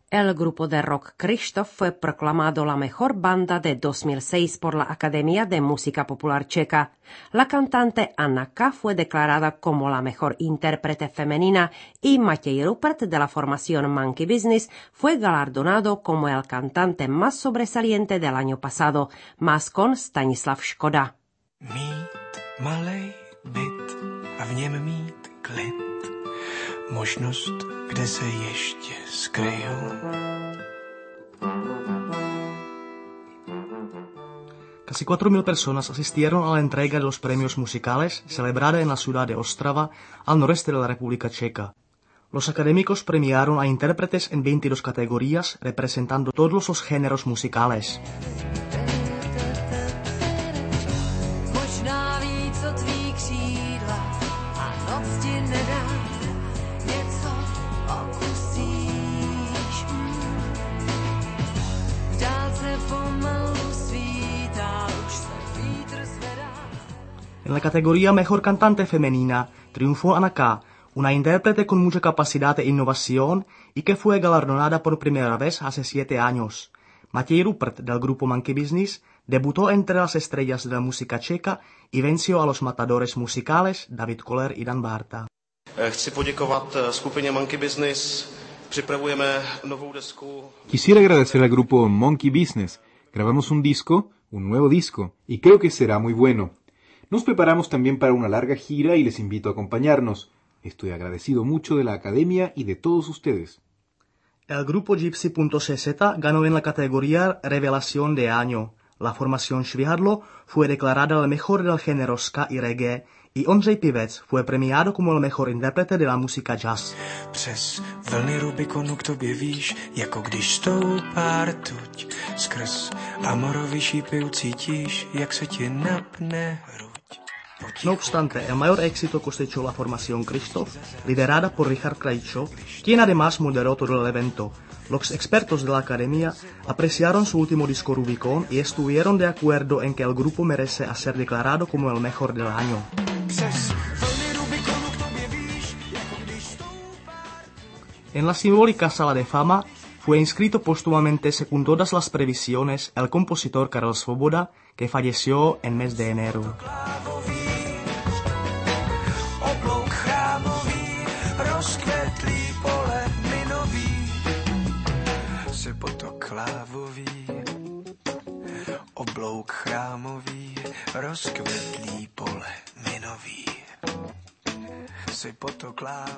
El grupo de rock Kryštof fue proclamado la mejor banda de 2006 por la Academia de Música Popular Checa. La cantante Anna K. fue declarada como la mejor intérprete femenina y Matěj Rupert de la formación Monkey Business fue galardonado como el cantante más sobresaliente del año pasado, más con Stanislav Škoda. Mít malej byt a v něm mít klid, možnost, kde se ještě skryju. Casi 4.000 personas asistieron a la entrega de los premios musicales celebrada en la ciudad de Ostrava, al noreste de la República Checa. Los académicos premiaron a intérpretes en 22 categorías representando todos los géneros musicales. En la categoría Mejor Cantante Femenina triunfó Anna K., una intérprete con mucha capacidad e innovación y que fue galardonada por primera vez hace 7 años. Matěj Rupert del grupo Monkey Business debutó entre las estrellas de la música checa y venció a los matadores musicales David Koller y Dan Barta. Chci poděkovat skupině Monkey Business. Připravujeme novou desku. Quisiera agradecer al grupo Monkey Business. Grabamos un nuevo disco, y creo que será muy bueno. Nos preparamos también para una larga gira y les invito a acompañarnos. Estoy agradecido mucho de la Academia y de todos ustedes. El grupo Gypsy.cz ganó en la categoría Revelación de Año. La formación Švihadlo fue declarada la mejor del género ska y reggae y Ondřej Pivec fue premiado como el mejor intérprete de la música jazz. Přes vlny Rubikonu k tobě víš, jako když stoupá rtuť. Skrz amorový šípy ucítíš, jak se ti napne hruď. No obstante, el mayor éxito cosechó la formación Kryštof, liderada por Richard Krajčo, quien además moderó todo el evento. Los expertos de la academia apreciaron su último disco Rubicon y estuvieron de acuerdo en que el grupo merece ser declarado como el mejor del año. En la simbólica Sala de Fama fue inscrito póstumamente según todas las previsiones el compositor Karel Svoboda, que falleció en mes de enero. Oblouk chrámový, rozkvetlý pole minový.